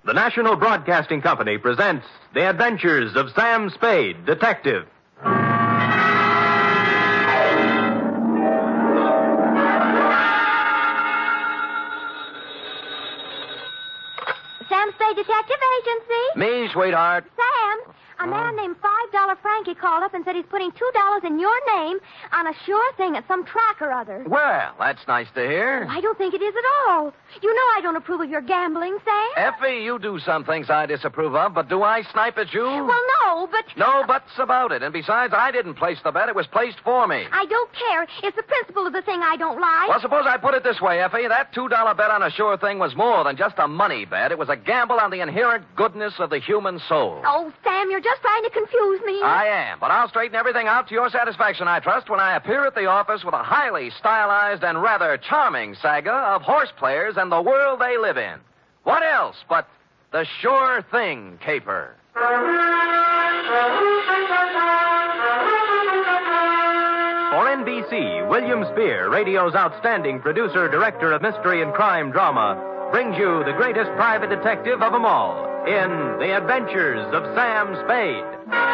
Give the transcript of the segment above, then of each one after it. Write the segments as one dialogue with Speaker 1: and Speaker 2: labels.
Speaker 1: The National Broadcasting Company presents The Adventures of Sam Spade, Detective.
Speaker 2: Sam Spade Detective Agency.
Speaker 3: Me, sweetheart.
Speaker 2: Sam, a man named $5 Frankie called up and said he's putting $2 in your name on a sure thing at some track or other.
Speaker 3: Well, that's nice to hear.
Speaker 2: I don't think it is at all. You know I don't approve of your gambling, Sam.
Speaker 3: Effie, you do some things I disapprove of, but do I snipe at you?
Speaker 2: Well, no, but...
Speaker 3: No buts about it. And besides, I didn't place the bet. It was placed for me.
Speaker 2: I don't care. It's the principle of the thing I don't like.
Speaker 3: Well, suppose I put it this way, Effie. That $2 bet on a sure thing was more than just a money bet. It was a gamble on the inherent goodness of the human soul.
Speaker 2: Oh, Sam, you're just trying to confuse me.
Speaker 3: I am, but I'll straighten everything out to your satisfaction, I trust, when I appear at the office with a highly stylized and rather charming saga of horse players and the world they live in. What else but the sure thing caper?
Speaker 1: For NBC, William Spear, radio's outstanding producer, director of mystery and crime drama, brings you the greatest private detective of them all in The Adventures of Sam Spade.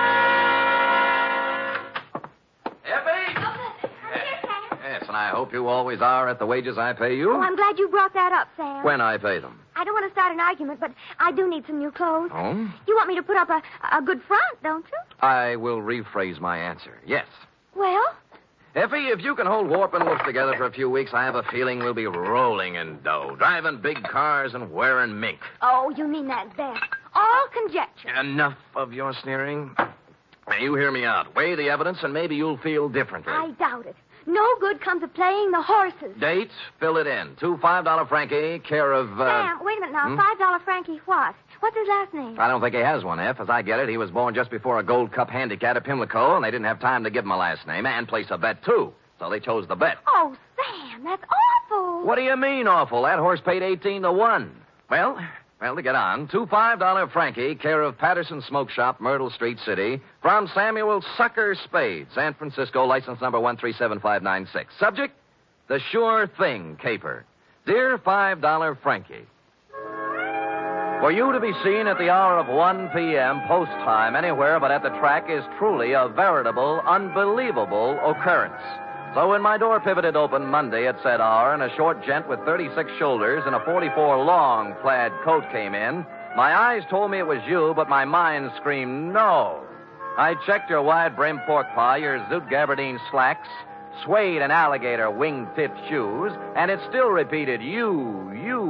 Speaker 3: Yes, and I hope you always are at the wages I pay you.
Speaker 2: Oh, I'm glad you brought that up, Sam.
Speaker 3: When I pay them.
Speaker 2: I don't want to start an argument, but I do need some new clothes.
Speaker 3: Oh?
Speaker 2: You want me to put up a good front, don't you?
Speaker 3: I will rephrase my answer. Yes.
Speaker 2: Well?
Speaker 3: Effie, if you can hold Warp and Wolf together for a few weeks, I have a feeling we'll be rolling in dough, driving big cars and wearing mink.
Speaker 2: Oh, you mean that best. All conjecture.
Speaker 3: Enough of your sneering. Now, you hear me out. Weigh the evidence, and maybe you'll feel differently.
Speaker 2: I doubt it. No good comes of playing the horses.
Speaker 3: Dates? Fill it in. Two $5 Frankie, care of...
Speaker 2: Sam, wait a minute now. $5 Frankie what? What's his last name?
Speaker 3: I don't think he has one, F. As I get it, he was born just before a Gold Cup handicap at Pimlico, and they didn't have time to give him a last name and place a bet, too. So they chose the bet.
Speaker 2: Oh, Sam, that's awful.
Speaker 3: What do you mean, awful? That horse paid 18-1. Well, to get on, two $5 Frankie, care of Patterson Smoke Shop, Myrtle Street City, from Samuel Sucker Spade, San Francisco, license number 1375596. Subject, the sure thing caper. Dear $5 Frankie, for you to be seen at the hour of 1 p.m. post time anywhere but at the track is truly a veritable, unbelievable occurrence. So when my door pivoted open Monday at said hour and a short gent with 36 shoulders and a 44 long plaid coat came in, my eyes told me it was you, but my mind screamed no. I checked your wide-brimmed pork pie, your zoot gabardine slacks, suede and alligator wing-tipped shoes, and it still repeated you.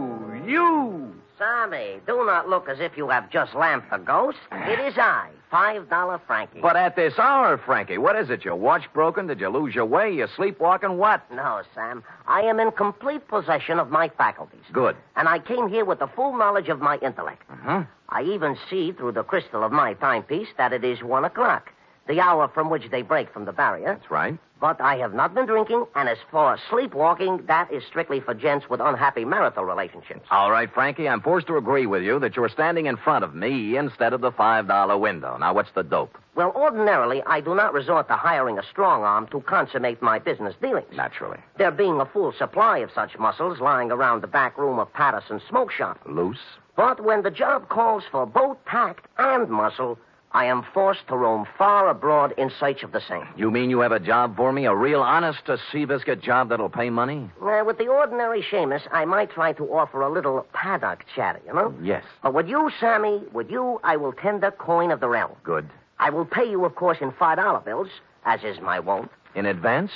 Speaker 4: Sammy, do not look as if you have just lamped the ghost. It is I, $5 Frankie.
Speaker 3: But at this hour, Frankie, what is it? Your watch broken? Did you lose your way? You sleepwalking? What?
Speaker 4: No, Sam. I am in complete possession of my faculties.
Speaker 3: Good.
Speaker 4: And I came here with the full knowledge of my intellect.
Speaker 3: Uh-huh.
Speaker 4: I even see through the crystal of my timepiece that it is 1 o'clock, the hour from which they break from the barrier.
Speaker 3: That's right.
Speaker 4: But I have not been drinking, and as for sleepwalking, that is strictly for gents with unhappy marital relationships.
Speaker 3: All right, Frankie, I'm forced to agree with you that you're standing in front of me instead of the $5 window. Now, what's the dope?
Speaker 4: Well, ordinarily, I do not resort to hiring a strong arm to consummate my business dealings.
Speaker 3: Naturally.
Speaker 4: There being a full supply of such muscles lying around the back room of Patterson Smoke Shop.
Speaker 3: Loose?
Speaker 4: But when the job calls for both tact and muscle, I am forced to roam far abroad in search of the same.
Speaker 3: You mean you have a job for me? A real honest-to-sea-biscuit job that'll pay money?
Speaker 4: With the ordinary Seamus, I might try to offer a little paddock chatter, you know?
Speaker 3: Yes.
Speaker 4: But with you, Sammy, I will tender coin of the realm.
Speaker 3: Good.
Speaker 4: I will pay you, of course, in $5 bills, as is my wont.
Speaker 3: In advance?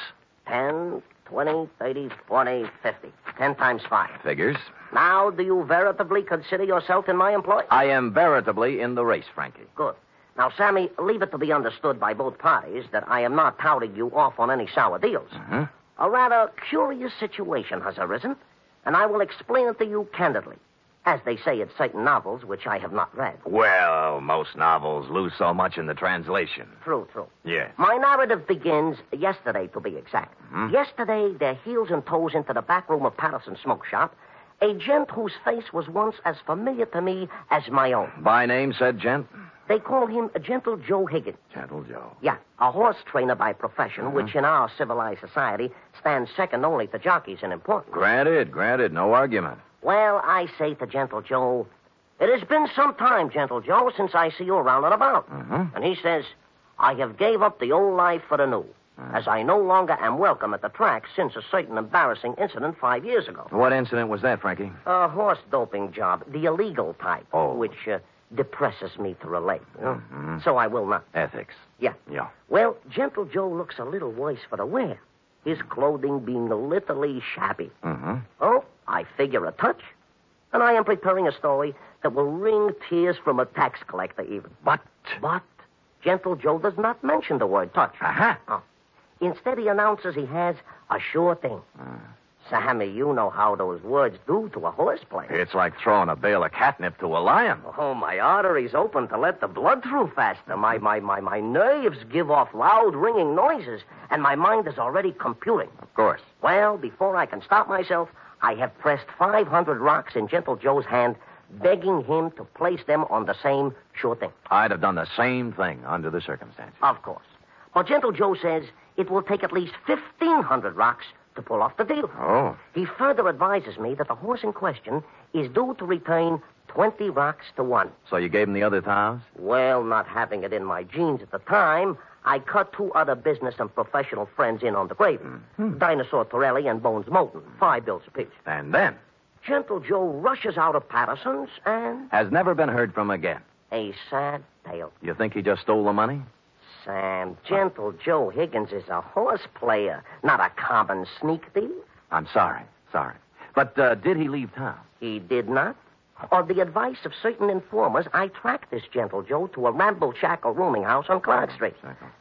Speaker 4: 10, 20, 30, 40, 50. 10 times 5.
Speaker 3: Figures.
Speaker 4: Now, do you veritably consider yourself in my employ?
Speaker 3: I am veritably in the race, Frankie.
Speaker 4: Good. Now, Sammy, leave it to be understood by both parties that I am not touting you off on any sour deals.
Speaker 3: Uh-huh.
Speaker 4: A rather curious situation has arisen, and I will explain it to you candidly, as they say in certain novels which I have not read.
Speaker 3: Well, most novels lose so much in the translation.
Speaker 4: True.
Speaker 3: Yes.
Speaker 4: My narrative begins yesterday, to be exact.
Speaker 3: Mm-hmm.
Speaker 4: Yesterday, their heels and toes into the back room of Patterson Smoke Shop, a gent whose face was once as familiar to me as my own.
Speaker 3: By name, said gent?
Speaker 4: They call him Gentle Joe Higgins.
Speaker 3: Gentle Joe.
Speaker 4: Yeah, a horse trainer by profession, which in our civilized society stands second only to jockeys in importance.
Speaker 3: Granted. No argument.
Speaker 4: Well, I say to Gentle Joe, It has been some time, Gentle Joe, since I see you around and about.
Speaker 3: Mm-hmm.
Speaker 4: And he says, I have gave up the old life for the new, as I no longer am welcome at the track since a certain embarrassing incident 5 years ago.
Speaker 3: What incident was that, Frankie?
Speaker 4: A horse doping job, the illegal type,
Speaker 3: Oh.
Speaker 4: which depresses me to relate. You know? So I will not.
Speaker 3: Ethics.
Speaker 4: Yeah.
Speaker 3: Yeah.
Speaker 4: Well, Gentle Joe looks a little worse for the wear, his clothing being literally shabby.
Speaker 3: Mm-hmm.
Speaker 4: Oh, I figure a touch, and I am preparing a story that will wring tears from a tax collector even. But Gentle Joe does not mention the word touch.
Speaker 3: Aha.
Speaker 4: Oh. Instead, he announces he has a sure thing. Sammy, you know how those words do to a horse player.
Speaker 3: It's like throwing a bale of catnip to a lion.
Speaker 4: Oh, my arteries open to let the blood through faster. My nerves give off loud, ringing noises, and my mind is already computing.
Speaker 3: Of course.
Speaker 4: Well, before I can stop myself, I have pressed 500 rocks in Gentle Joe's hand, begging him to place them on the same sure thing.
Speaker 3: I'd have done the same thing under the circumstances.
Speaker 4: Of course. But Gentle Joe says it will take at least 1,500 rocks to pull off the deal.
Speaker 3: Oh.
Speaker 4: He further advises me that the horse in question is due to return 20 rocks to 1.
Speaker 3: So you gave him the other 1,000?
Speaker 4: Well, not having it in my genes at the time, I cut 2 other business and professional friends in on the gravy. Dinosaur Torelli and Bones Moulton, 5 bills apiece.
Speaker 3: And then?
Speaker 4: Gentle Joe rushes out of Patterson's and...
Speaker 3: Has never been heard from again.
Speaker 4: A sad tale.
Speaker 3: You think he just stole the money?
Speaker 4: Sam, Gentle Joe Higgins is a horse player, not a common sneak thief.
Speaker 3: I'm sorry. But did he leave town?
Speaker 4: He did not. On the advice of certain informers, I tracked this Gentle Joe to a ramble-shackle rooming house on Clark Street.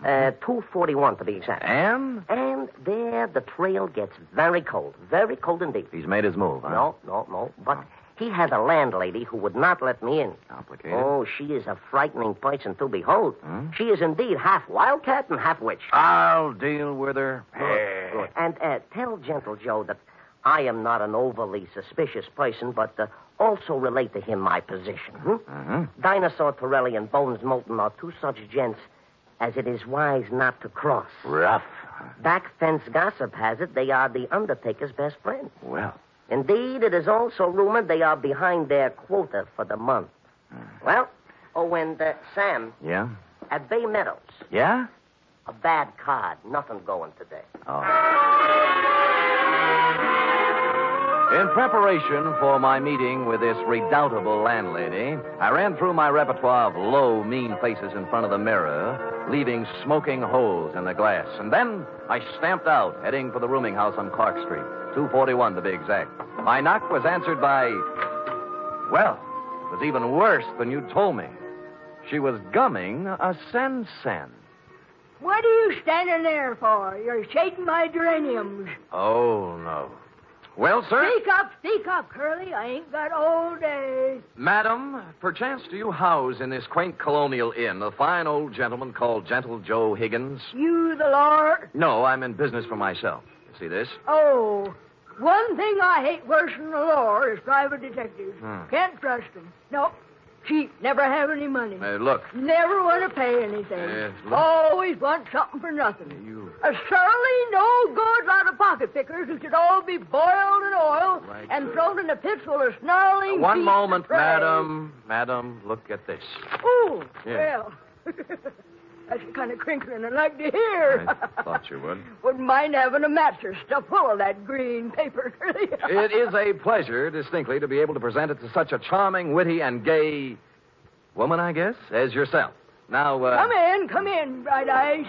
Speaker 4: 241 to be exact.
Speaker 3: And?
Speaker 4: And there the trail gets very cold indeed.
Speaker 3: He's made his move, huh?
Speaker 4: No. But he had a landlady who would not let me in.
Speaker 3: Complicated.
Speaker 4: Oh, she is a frightening person to behold. She is indeed half wildcat and half witch.
Speaker 3: I'll deal with her.
Speaker 4: Good. And tell Gentle Joe that I am not an overly suspicious person, but also relate to him my position. Dinosaur Torelli and Bones Moulton are 2 such gents as it is wise not to cross.
Speaker 3: Rough.
Speaker 4: Back fence gossip has it they are the Undertaker's best friends.
Speaker 3: Well.
Speaker 4: Indeed, it is also rumored they are behind their quota for the month. Well, and Sam.
Speaker 3: Yeah?
Speaker 4: At Bay Meadows.
Speaker 3: Yeah?
Speaker 4: A bad card. Nothing going today.
Speaker 3: Oh. In preparation for my meeting with this redoubtable landlady, I ran through my repertoire of low, mean faces in front of the mirror, leaving smoking holes in the glass. And then I stamped out, heading for the rooming house on Clark Street, 241 to be exact. My knock was answered by... Well, it was even worse than you told me. She was gumming a sen-sen.
Speaker 5: What are you standing there for? You're shaking my geraniums.
Speaker 3: Oh, no. Well, sir?
Speaker 5: Speak up, Curly. I ain't got all day.
Speaker 3: Madam, perchance do you house in this quaint colonial inn a fine old gentleman called Gentle Joe Higgins?
Speaker 5: You the Lord?
Speaker 3: No, I'm in business for myself. You see this?
Speaker 5: Oh, one thing I hate worse than the law is private detectives. Can't trust them. No, cheap, never have any money.
Speaker 3: Look.
Speaker 5: Never want to pay anything.
Speaker 3: Look.
Speaker 5: Always want something for nothing.
Speaker 3: You...
Speaker 5: A surly, no good lot of pocket pickers who should all be boiled in oil
Speaker 3: Right,
Speaker 5: and
Speaker 3: sir.
Speaker 5: thrown in a pit full of snarling
Speaker 3: One
Speaker 5: beasts
Speaker 3: moment,
Speaker 5: of prey.
Speaker 3: madam. Madam, look at this.
Speaker 5: Oh,
Speaker 3: Yeah.
Speaker 5: well. That's the kind of crinkling I like to hear.
Speaker 3: I thought you would.
Speaker 5: Wouldn't mind having a mattress stuffed full of that green paper.
Speaker 3: It is a pleasure, distinctly, to be able to present it to such a charming, witty, and gay woman, I guess, as yourself. Now,
Speaker 5: Come in, Bright Eyes.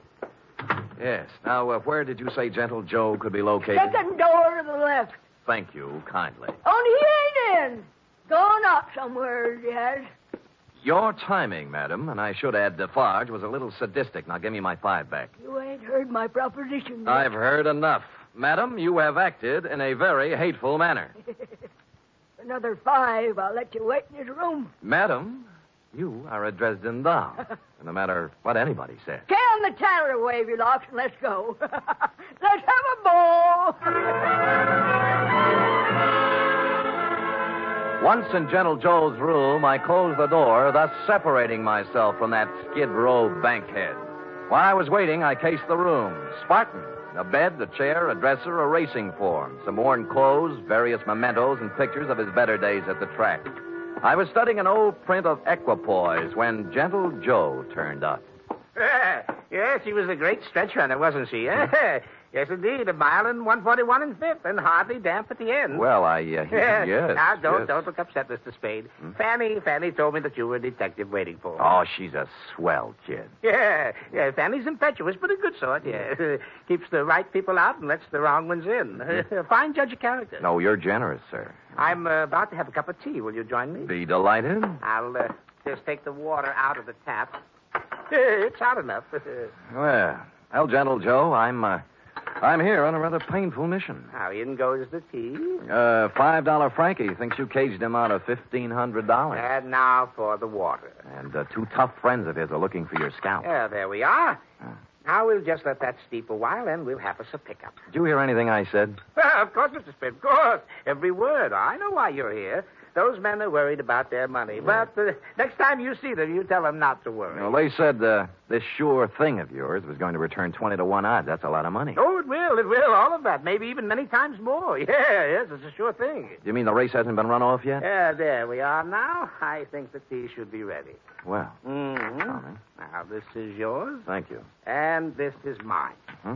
Speaker 3: Yes. Now, where did you say Gentle Joe could be located?
Speaker 5: Second door to the left.
Speaker 3: Thank you, kindly.
Speaker 5: Only he ain't in. Gone out somewhere, he has.
Speaker 3: Your timing, madam, and I should add Defarge, was a little sadistic. Now, give me my 5 back.
Speaker 5: You ain't heard my proposition yet.
Speaker 3: I've heard enough. Madam, you have acted in a very hateful manner.
Speaker 5: Another 5, I'll let you wait in his room.
Speaker 3: Madam, you are a Dresden doll. No matter what anybody says.
Speaker 5: Can the tatter wave your locks and let's go. Let's have a ball.
Speaker 3: Once in Gentle Joe's room, I closed the door, thus separating myself from that Skid Row bankhead. While I was waiting, I cased the room. Spartan. A bed, a chair, a dresser, a racing form, some worn clothes, various mementos, and pictures of his better days at the track. I was studying an old print of Equipoise when Gentle Joe turned up.
Speaker 6: Yes, she was a great stretch runner, wasn't she? Yes, indeed. A mile and 141 and fifth, and hardly damp at the end.
Speaker 3: Well, yes.
Speaker 6: Now, don't
Speaker 3: yes.
Speaker 6: look upset, Mr. Spade. Fanny told me that you were a detective waiting for her.
Speaker 3: Oh, she's a swell kid.
Speaker 6: Yeah, Fanny's impetuous, but a good sort, yeah. Keeps the right people out and lets the wrong ones in. A fine judge of character.
Speaker 3: No, you're generous, sir.
Speaker 6: I'm about to have a cup of tea. Will you join me?
Speaker 3: Be delighted.
Speaker 6: I'll just take the water out of the tap. It's hot enough.
Speaker 3: Well, Gentle Joe, I'm here on a rather painful mission.
Speaker 6: How in goes the tea?
Speaker 3: $5 Frankie thinks you caged him out of $1,500.
Speaker 6: And now for the water.
Speaker 3: And two tough friends of his are looking for your scalp.
Speaker 6: Yeah, there we are. Now we'll just let that steep a while, and we'll have us a pickup.
Speaker 3: Did you hear anything I said?
Speaker 6: Well, of course, Mr. Spade, of course. Every word. I know why you're here. Those men are worried about their money.
Speaker 3: Yeah.
Speaker 6: But next time you see them, you tell them not to worry.
Speaker 3: Well, they said this sure thing of yours was going to return 20 to 1 odds. That's a lot of money.
Speaker 6: Oh, it will. All of that. Maybe even many times more. Yes, it's a sure thing.
Speaker 3: You mean the race hasn't been run off yet?
Speaker 6: Yeah, there we are now. I think the tea should be ready.
Speaker 3: Well,
Speaker 6: Mm-hmm.
Speaker 3: Tommy.
Speaker 6: Now, this is yours,
Speaker 3: Thank you.
Speaker 6: and this is mine.
Speaker 3: Huh?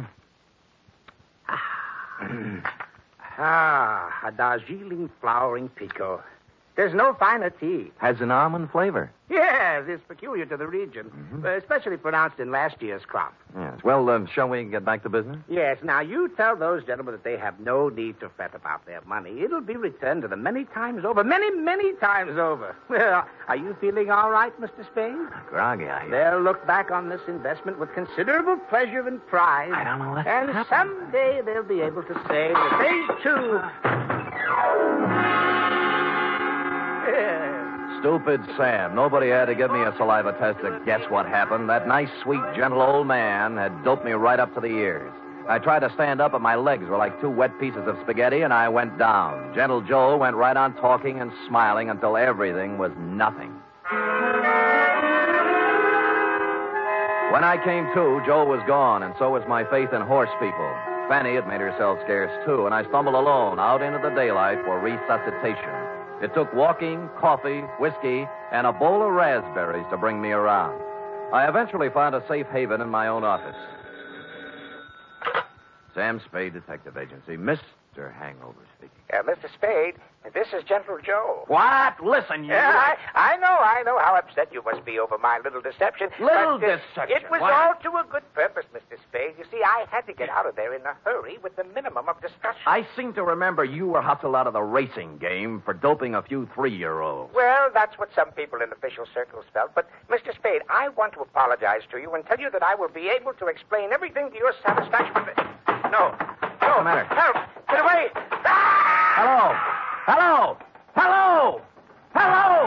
Speaker 6: A Darjeeling flowering pekoe. There's no finer tea.
Speaker 3: Has an almond flavor.
Speaker 6: Yes, it's peculiar to the region, especially pronounced in last year's crop.
Speaker 3: Yes. Well, shall we get back to business?
Speaker 6: Yes, now you tell those gentlemen that they have no need to fret about their money. It'll be returned to them many times over. Many, many times over. Well, are you feeling all right, Mr. Spade?
Speaker 3: Groggy,
Speaker 6: They'll look back on this investment with considerable pleasure and pride.
Speaker 3: I don't know what's
Speaker 6: And
Speaker 3: happened.
Speaker 6: someday they'll be able to say that they, too...
Speaker 3: Stupid Sam. Nobody had to give me a saliva test to guess what happened. That nice, sweet, gentle old man had doped me right up to the ears. I tried to stand up, but my legs were like two wet pieces of spaghetti, and I went down. Gentle Joe went right on talking and smiling until everything was nothing. When I came to, Joe was gone, and so was my faith in horse people. Fanny had made herself scarce, too, and I stumbled alone out into the daylight for resuscitation. It took walking, coffee, whiskey, and a bowl of raspberries to bring me around. I eventually found a safe haven in my own office. Sam Spade, Detective Agency. Mr. Hangover speaking.
Speaker 6: Mr. Spade, this is Gentle Joe.
Speaker 3: What? Listen, you...
Speaker 6: Yeah, I know how upset you must be over my little deception.
Speaker 3: Little
Speaker 6: but,
Speaker 3: deception?
Speaker 6: It was
Speaker 3: What?
Speaker 6: all to a good purpose, Mr. Spade. You see, I had to get out of there in a hurry with the minimum of discussion.
Speaker 3: I seem to remember you were hustled out of the racing game for doping a few 3-year-olds.
Speaker 6: Well, that's what some people in official circles felt. But, Mr. Spade, I want to apologize to you and tell you that I will be able to explain everything to your satisfaction. No.
Speaker 3: What's the matter?
Speaker 6: Help! Get away! Ah!
Speaker 3: Hello! Hello! Hello! Hello!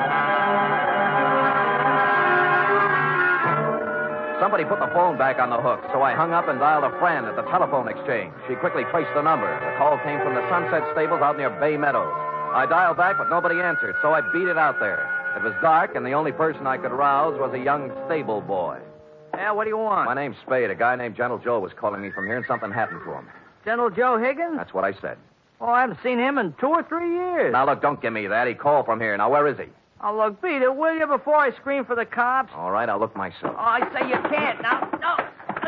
Speaker 3: Somebody put the phone back on the hook, so I hung up and dialed a friend at the telephone exchange. She quickly traced the number. The call came from the Sunset Stables out near Bay Meadows. I dialed back, but nobody answered, so I beat it out there. It was dark, and the only person I could rouse was a young stable boy.
Speaker 7: Yeah, what do you want?
Speaker 3: My name's Spade. A guy named Gentle Joe was calling me from here, and something happened to him.
Speaker 7: Gentle Joe Higgins?
Speaker 3: That's what I said.
Speaker 7: Oh, I haven't seen him in 2 or 3 years.
Speaker 3: Now, look, don't give me that. He called from here. Now, where is he?
Speaker 7: Oh, look, beat it, will you, before I scream for the cops?
Speaker 3: All right, I'll look myself.
Speaker 7: Oh, I say you can't. Now, no.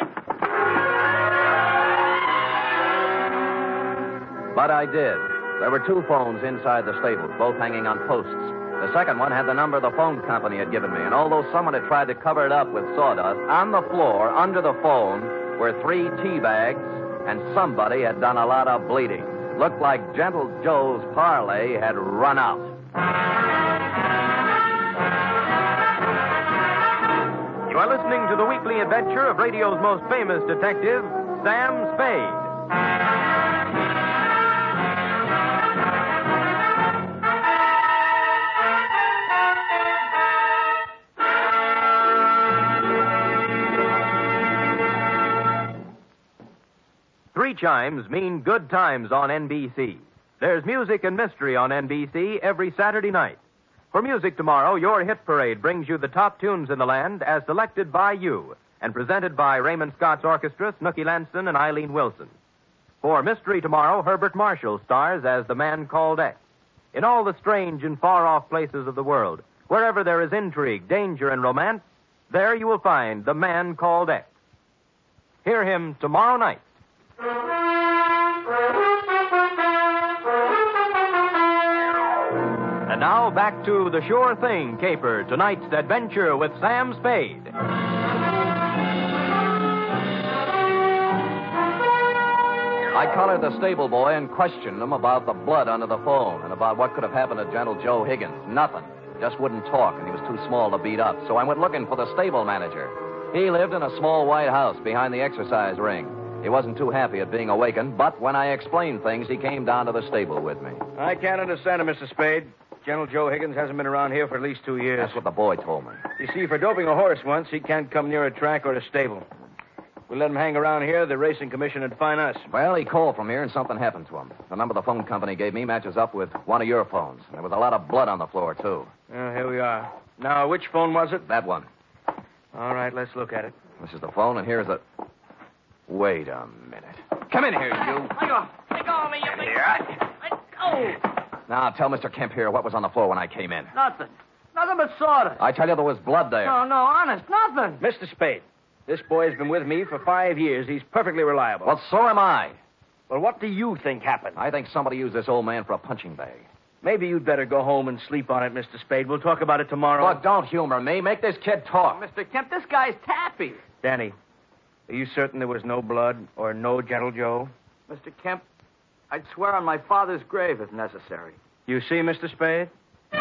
Speaker 3: But I did. There were 2 phones inside the stables, both hanging on posts. The second one had the number the phone company had given me, and although someone had tried to cover it up with sawdust, on the floor, under the phone, were 3 tea bags, and somebody had done a lot of bleeding. Looked like Gentle Joe's parlay had run out.
Speaker 1: You are listening to the weekly adventure of radio's most famous detective, Sam Spade. 3 chimes mean good times on NBC. There's music and mystery on NBC every Saturday night. For music tomorrow, your hit parade brings you the top tunes in the land as selected by you and presented by Raymond Scott's Orchestra, Snooky Lanston, and Eileen Wilson. For mystery tomorrow, Herbert Marshall stars as the man called X. In all the strange and far-off places of the world, wherever there is intrigue, danger, and romance, there you will find the man called X. Hear him tomorrow night. And now back to The Sure Thing caper, tonight's adventure with Sam Spade.
Speaker 3: I collared the stable boy and questioned him about the blood under the phone and about what could have happened to Gentle Joe Higgins. Nothing. Just wouldn't talk, and he was too small to beat up. So I went looking for the stable manager. He lived in a small white house behind the exercise ring. He wasn't too happy at being awakened, but when I explained things, he came down to the stable with me.
Speaker 8: I can't understand it, Mr. Spade. Gentle Joe Higgins hasn't been around here for at least 2 years.
Speaker 3: That's what the boy told me.
Speaker 8: You see, for doping a horse once, he can't come near a track or a stable. If we let him hang around here, the racing commission would fine us.
Speaker 3: Well, he called from here and something happened to him. The number the phone company gave me matches up with one of your phones. There was a lot of blood on the floor, too.
Speaker 8: Well, here we are. Now, which phone was it?
Speaker 3: That one.
Speaker 8: All right, let's look at it.
Speaker 3: This is the phone, and here's the... Wait a minute. Come in here, you.
Speaker 7: Let go of me, you big... Let go.
Speaker 3: Now, tell Mr. Kemp here what was on the floor when I came in.
Speaker 7: Nothing. Nothing but sawdust.
Speaker 3: I tell you, there was blood there.
Speaker 7: No, honest, nothing.
Speaker 8: Mr. Spade, this boy has been with me for 5 years. He's perfectly reliable.
Speaker 3: Well, so am I.
Speaker 8: Well, what do you think happened?
Speaker 3: I think somebody used this old man for a punching bag.
Speaker 8: Maybe you'd better go home and sleep on it, Mr. Spade. We'll talk about it tomorrow.
Speaker 3: Look, don't humor me. Make this kid talk.
Speaker 7: Mr. Kemp, this guy's tappy.
Speaker 8: Danny, are you certain there was no blood or no Gentle Joe?
Speaker 7: Mr. Kemp, I'd swear on my father's grave if necessary.
Speaker 8: You see, Mr. Spade?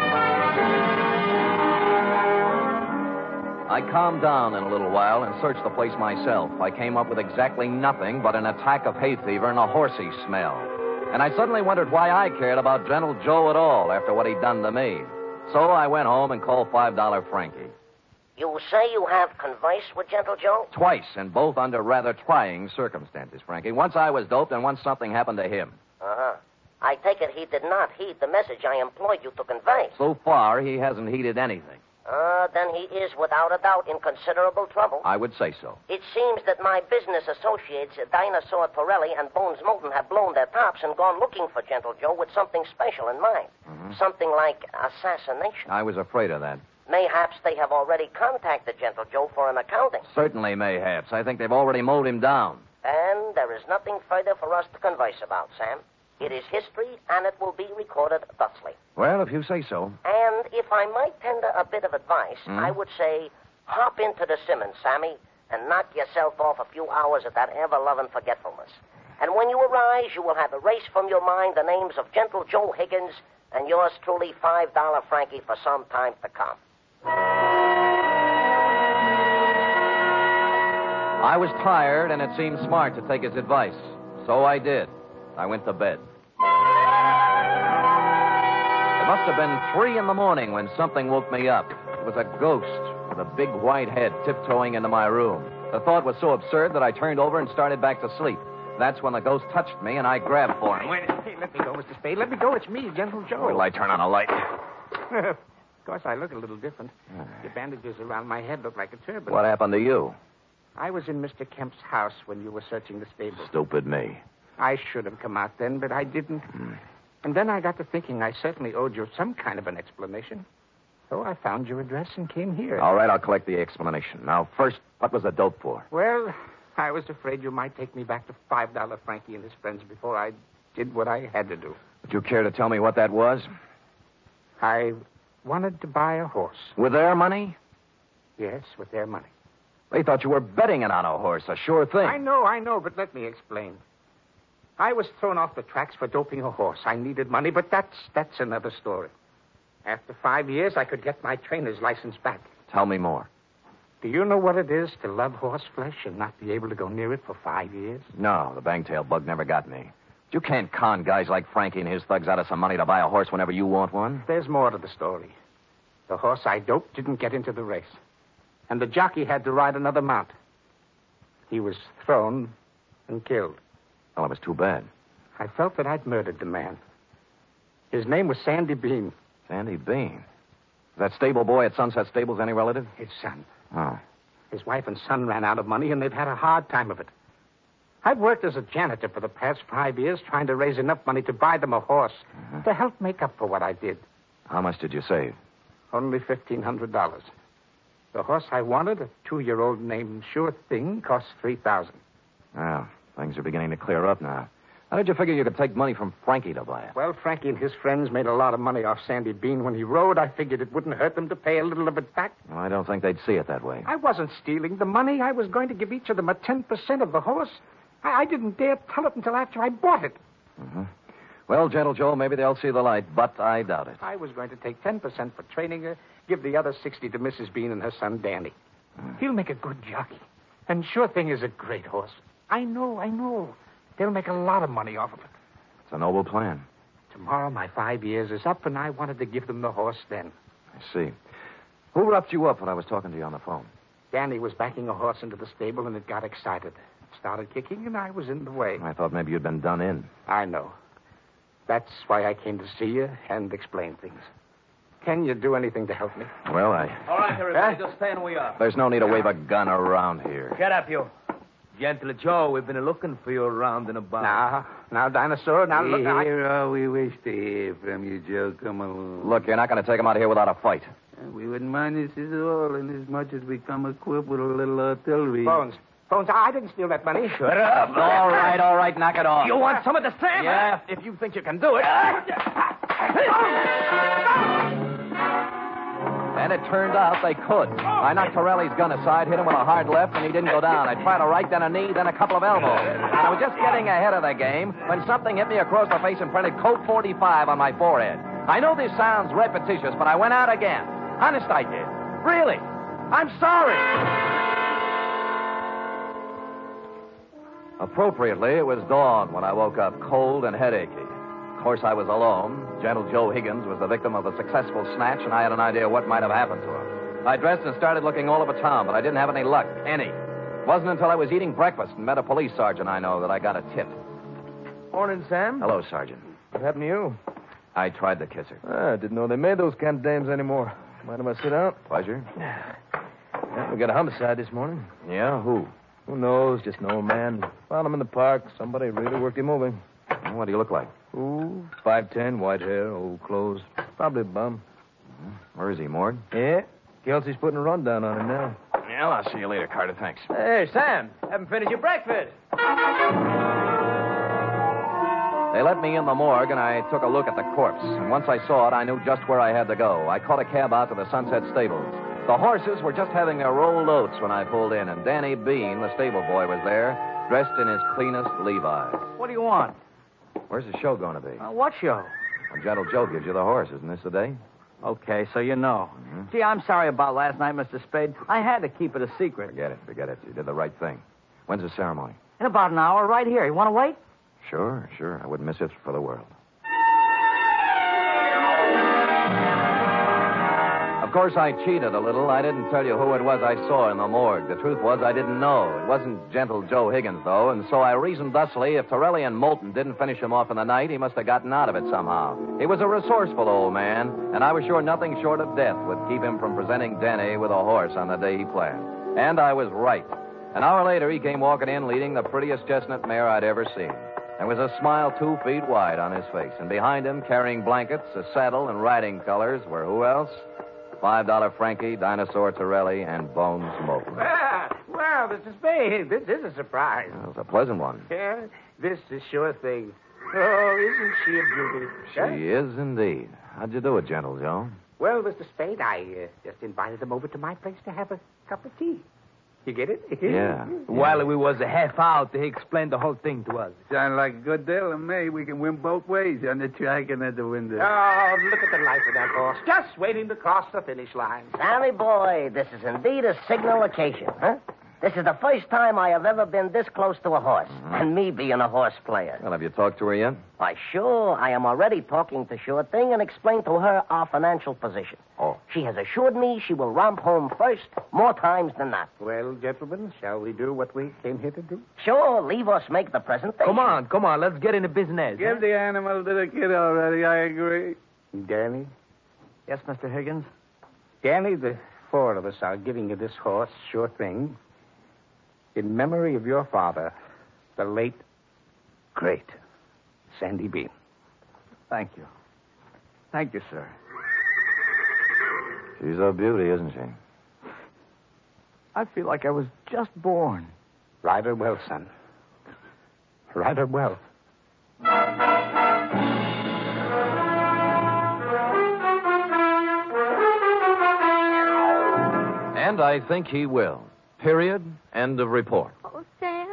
Speaker 3: I calmed down in a little while and searched the place myself. I came up with exactly nothing but an attack of hay fever and a horsey smell. And I suddenly wondered why I cared about Gentle Joe at all after what he'd done to me. So I went home and called $5 Frankie.
Speaker 4: You say you have conversed with Gentle Joe?
Speaker 3: Twice, and both under rather trying circumstances, Frankie. Once I was doped, and once something happened to him.
Speaker 4: Uh-huh. I take it he did not heed the message I employed you to convey.
Speaker 3: So far, he hasn't heeded anything.
Speaker 4: Then he is, without a doubt, in considerable trouble.
Speaker 3: I would say so.
Speaker 4: It seems that my business associates, Dinosaur Torelli and Bones Moulton, have blown their tops and gone looking for Gentle Joe with something special in mind.
Speaker 3: Mm-hmm.
Speaker 4: Something like assassination.
Speaker 3: I was afraid of that.
Speaker 4: Mayhaps they have already contacted Gentle Joe for an accounting.
Speaker 3: Certainly, mayhaps. I think they've already mowed him down.
Speaker 4: And there is nothing further for us to converse about, Sam. It is history, and it will be recorded thusly.
Speaker 3: Well, if you say so.
Speaker 4: And if I might tender a bit of advice, I would say, hop into the Simmons, Sammy, and knock yourself off a few hours of that ever-loving forgetfulness. And when you arise, you will have erased from your mind the names of Gentle Joe Higgins and yours truly, $5 Frankie, for some time to come.
Speaker 3: I was tired, and it seemed smart to take his advice. So I did. I went to bed. It must have been 3 a.m. when something woke me up. It was a ghost with a big white head tiptoeing into my room. The thought was so absurd that I turned over and started back to sleep. That's when the ghost touched me, and I grabbed for him.
Speaker 6: Wait, hey, let me go, Mr. Spade. Let me go. It's me, Gentle Joe.
Speaker 3: Wait till I turn on a light.
Speaker 6: Of course, I look a little different. The bandages around my head look like a turban.
Speaker 3: What happened to you?
Speaker 6: I was in Mr. Kemp's house when you were searching the stable.
Speaker 3: Stupid me.
Speaker 6: I should have come out then, but I didn't. And then I got to thinking I certainly owed you some kind of an explanation. So I found your address and came here.
Speaker 3: All right, I'll collect the explanation. Now, first, what was the dope for?
Speaker 6: Well, I was afraid you might take me back to $5 Frankie and his friends before I did what I had to do.
Speaker 3: Would you care to tell me what that was?
Speaker 6: I wanted to buy a horse.
Speaker 3: With their money?
Speaker 6: Yes, with their money.
Speaker 3: They thought you were betting it on a horse, a sure thing.
Speaker 6: I know, but let me explain. I was thrown off the tracks for doping a horse. I needed money, but that's another story. After 5 years, I could get my trainer's license back.
Speaker 3: Tell me more.
Speaker 6: Do you know what it is to love horse flesh and not be able to go near it for 5 years?
Speaker 3: No, the bangtail bug never got me. You can't con guys like Frankie and his thugs out of some money to buy a horse whenever you want one.
Speaker 6: There's more to the story. The horse I doped didn't get into the race. And the jockey had to ride another mount. He was thrown and killed.
Speaker 3: Well, it was too bad.
Speaker 6: I felt that I'd murdered the man. His name was Sandy Bean.
Speaker 3: Sandy Bean? That stable boy at Sunset Stables any relative?
Speaker 6: His son.
Speaker 3: Oh.
Speaker 6: His wife and son ran out of money, and they've had a hard time of it. I've worked as a janitor for the past 5 years trying to raise enough money to buy them a horse to help make up for what I did.
Speaker 3: How much did you save?
Speaker 6: Only $1,500. The horse I wanted, a 2-year-old named Sure Thing, cost $3,000.
Speaker 3: Well, things are beginning to clear up now. How did you figure you could take money from Frankie to buy it?
Speaker 6: Well, Frankie and his friends made a lot of money off Sandy Bean when he rode. I figured it wouldn't hurt them to pay a little of it back.
Speaker 3: Well, I don't think they'd see it that way.
Speaker 6: I wasn't stealing the money. I was going to give each of them a 10% of the horse. I didn't dare tell it until after I bought it.
Speaker 3: Mm-hmm. Well, Gentle Joe, maybe they'll see the light, but I doubt it.
Speaker 6: I was going to take 10% for training her, give the other 60 to Mrs. Bean and her son, Danny. He'll make a good jockey. And Sure Thing is a great horse. I know. They'll make a lot of money off of it.
Speaker 3: It's a noble plan.
Speaker 6: Tomorrow my 5 years is up, and I wanted to give them the horse then.
Speaker 3: I see. Who roughed you up when I was talking to you on the phone?
Speaker 6: Danny was backing a horse into the stable, and it got excited. It started kicking, and I was in the way.
Speaker 3: I thought maybe you'd been done in.
Speaker 6: I know. That's why I came to see you and explain things. Can you do anything to help me?
Speaker 3: Well,
Speaker 8: All right, everybody, just stay and we are.
Speaker 3: There's no need to wave a gun around here.
Speaker 8: Get up, you. Gentle Joe, we've been looking for you around and about.
Speaker 6: Now, Dinosaur, now look.
Speaker 9: Here all we wish to hear from you, Joe. Come along.
Speaker 3: Look, you're not going to take him out of here without a fight.
Speaker 9: We wouldn't mind this at all, inasmuch as we come equipped with a little artillery.
Speaker 6: Bones, I didn't steal that money.
Speaker 8: Shut up.
Speaker 3: All right, knock it off.
Speaker 8: You want some of the same?
Speaker 3: Yeah, if you think you can do it. And it turned out they could. I knocked Torelli's gun aside, hit him with a hard left, and he didn't go down. I tried a right, then a knee, then a couple of elbows. And I was just getting ahead of the game when something hit me across the face and printed Colt 45 on my forehead. I know this sounds repetitious, but I went out again. Honest, I did. Really. I'm sorry. Appropriately, it was dawn when I woke up cold and headachy. Of course, I was alone. Gentle Joe Higgins was the victim of a successful snatch, and I had an idea what might have happened to him. I dressed and started looking all over town, but I didn't have any luck. Any. It wasn't until I was eating breakfast and met a police sergeant I know that I got a tip.
Speaker 8: Morning, Sam.
Speaker 3: Hello, Sergeant.
Speaker 8: What happened to you?
Speaker 3: I tried to kiss her.
Speaker 8: I didn't know they made those kind of dames anymore. Mind if I sit down?
Speaker 3: Pleasure.
Speaker 8: Yeah, we got a homicide this morning.
Speaker 3: Yeah, who?
Speaker 8: Who knows? Just an old man. Found him in the park. Somebody really worked him over.
Speaker 3: What do you look like?
Speaker 8: Ooh, 5'10", white hair, old clothes. Probably a bum.
Speaker 3: Where is he, Mord?
Speaker 8: Yeah. Kelsey's putting a rundown on him now.
Speaker 3: Yeah, I'll see you later, Carter. Thanks.
Speaker 8: Hey, Sam. Haven't finished your breakfast.
Speaker 3: They let me in the morgue, and I took a look at the corpse. And once I saw it, I knew just where I had to go. I caught a cab out to the Sunset Stables. The horses were just having their rolled oats when I pulled in, and Danny Bean, the stable boy, was there, dressed in his cleanest Levi's.
Speaker 7: What do you want?
Speaker 3: Where's the show going to be?
Speaker 7: What show?
Speaker 3: When Gentle Joe gives you the horse. Isn't this the day?
Speaker 7: Okay, so you know.
Speaker 3: Mm-hmm.
Speaker 7: Gee, I'm sorry about last night, Mr. Spade. I had to keep it a secret.
Speaker 3: Forget it. You did the right thing. When's the ceremony?
Speaker 7: In about an hour, right here. You want to wait?
Speaker 3: Sure. I wouldn't miss it for the world. Of course, I cheated a little. I didn't tell you who it was I saw in the morgue. The truth was I didn't know. It wasn't Gentle Joe Higgins, though, and so I reasoned thusly if Torelli and Moulton didn't finish him off in the night, he must have gotten out of it somehow. He was a resourceful old man, and I was sure nothing short of death would keep him from presenting Danny with a horse on the day he planned. And I was right. An hour later, he came walking in leading the prettiest chestnut mare I'd ever seen. There was a smile 2 feet wide on his face, and behind him, carrying blankets, a saddle, and riding colors, were who else? $5 Frankie, Dinosaur Torelli, and Bones Moulton.
Speaker 6: Well, Mr. Spade, this is a surprise.
Speaker 3: That was a pleasant one.
Speaker 6: Yeah, this is Sure Thing. Oh, isn't she a beauty?
Speaker 3: She is indeed. How'd you do it, Gentle Joe?
Speaker 6: Well, Mr. Spade, I just invited them over to my place to have a cup of tea. You get it?
Speaker 3: Yeah.
Speaker 8: While we was a half out, he explained the whole thing to us.
Speaker 9: Sound like a good deal to me. We can win both ways on the track and at the window.
Speaker 6: Oh, look at the life of that horse. Just waiting to cross the finish line.
Speaker 4: Sammy boy, this is indeed a signal occasion, huh? This is the first time I have ever been this close to a horse, and me being a horse player.
Speaker 3: Well, have you talked to her yet?
Speaker 4: Why, sure, I am already talking to Sure Thing and explained to her our financial position.
Speaker 3: Oh.
Speaker 4: She has assured me she will romp home first more times than not.
Speaker 6: Well, gentlemen, shall we do what we came here to do?
Speaker 4: Sure, leave us make the presentation.
Speaker 8: Come on, let's get into business.
Speaker 9: Give the animal to the kid already, I agree.
Speaker 6: Danny?
Speaker 7: Yes, Mr. Higgins?
Speaker 6: Danny, the 4 of us are giving you this horse, Sure Thing, in memory of your father, The late, great Sandy Bean.
Speaker 7: Thank you. Thank you, sir.
Speaker 3: She's a beauty, isn't she?
Speaker 7: I feel like I was just born.
Speaker 6: Ride her well, son. Ride her well.
Speaker 3: And I think he will. Period. End of report.
Speaker 2: Oh, Sam.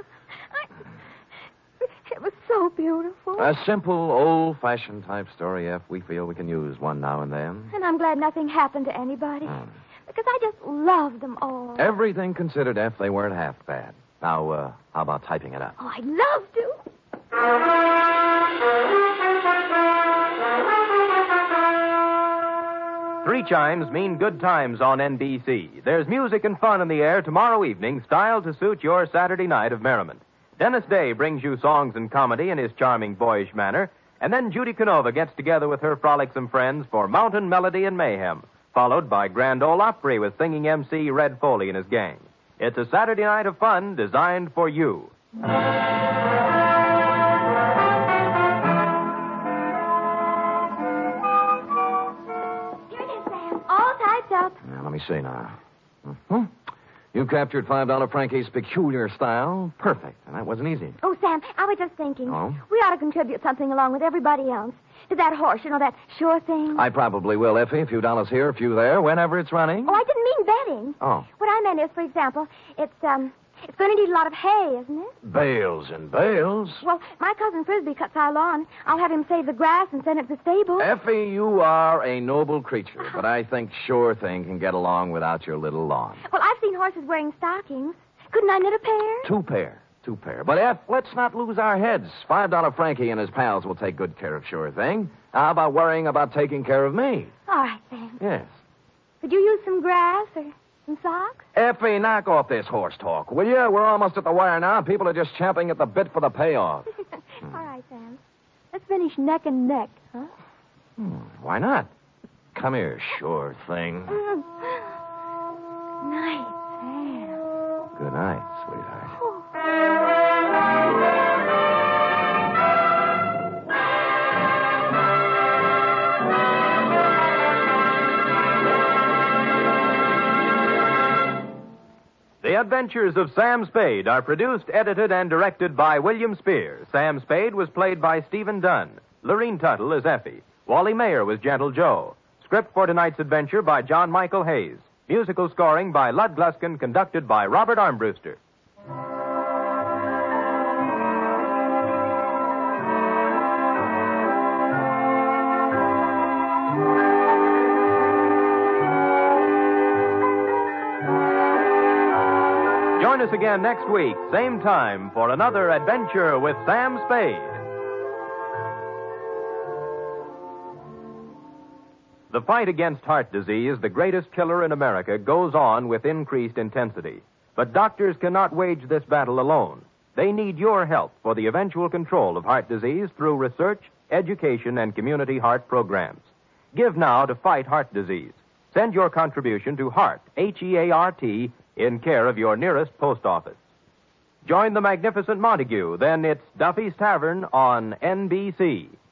Speaker 2: It was so beautiful.
Speaker 3: A simple, old-fashioned type story, F. We feel we can use one now and then.
Speaker 2: And I'm glad nothing happened to anybody. Because I just love them all.
Speaker 3: Everything considered, F, they weren't half bad. Now, how about typing it up?
Speaker 2: Oh, I'd love to.
Speaker 1: Three chimes mean good times on NBC. There's music and fun in the air tomorrow evening, styled to suit your Saturday night of merriment. Dennis Day brings you songs and comedy in his charming, boyish manner, and then Judy Canova gets together with her frolicsome friends for Mountain Melody and Mayhem, followed by Grand Ole Opry with singing MC Red Foley and his gang. It's a Saturday night of fun designed for you.
Speaker 2: Here it is, Sam. All typed up.
Speaker 3: Now, let me see now. You captured $5 Frankie's peculiar style. Perfect. And that wasn't easy.
Speaker 2: Oh, Sam, I was just thinking.
Speaker 3: Oh?
Speaker 2: We ought to contribute something along with everybody else. To that horse, that sure thing.
Speaker 3: I probably will, Effie. A few dollars here, a few there, whenever it's running.
Speaker 2: Oh, I didn't mean betting.
Speaker 3: Oh.
Speaker 2: What I meant is, for example, it's going to need a lot of hay, isn't it?
Speaker 3: Bales and bales.
Speaker 2: Well, my cousin Frisbee cuts our lawn. I'll have him save the grass and send it to the stable.
Speaker 3: Effie, you are a noble creature, but I think Sure Thing can get along without your little lawn.
Speaker 2: Well, I've seen horses wearing stockings. Couldn't I knit a pair?
Speaker 3: Two pair. But, F, let's not lose our heads. $5 Frankie and his pals will take good care of Sure Thing. How about worrying about taking care of me?
Speaker 2: All right, Sam.
Speaker 3: Yes.
Speaker 2: Could you use some grass or some socks?
Speaker 3: Effie, knock off this horse talk, will you? We're almost at the wire now. People are just champing at the bit for the payoff.
Speaker 2: All right, Sam. Let's finish neck and neck, huh?
Speaker 3: Why not? Come here, Sure Thing.
Speaker 2: Night, Sam.
Speaker 3: Good night, sweetheart.
Speaker 1: The Adventures of Sam Spade are produced, edited, and directed by William Spear. Sam Spade was played by Stephen Dunn. Lorene Tuttle is Effie. Wally Mayer was Gentle Joe. Script for tonight's adventure by John Michael Hayes. Musical scoring by Lud Gluskin, conducted by Robert Armbruster. Join us again next week, same time, for another adventure with Sam Spade. The fight against heart disease, the greatest killer in America, goes on with increased intensity. But doctors cannot wage this battle alone. They need your help for the eventual control of heart disease through research, education, and community heart programs. Give now to fight heart disease. Send your contribution to HEART, H-E-A-R-T, in care of your nearest post office. Join the magnificent Montague. Then it's Duffy's Tavern on NBC.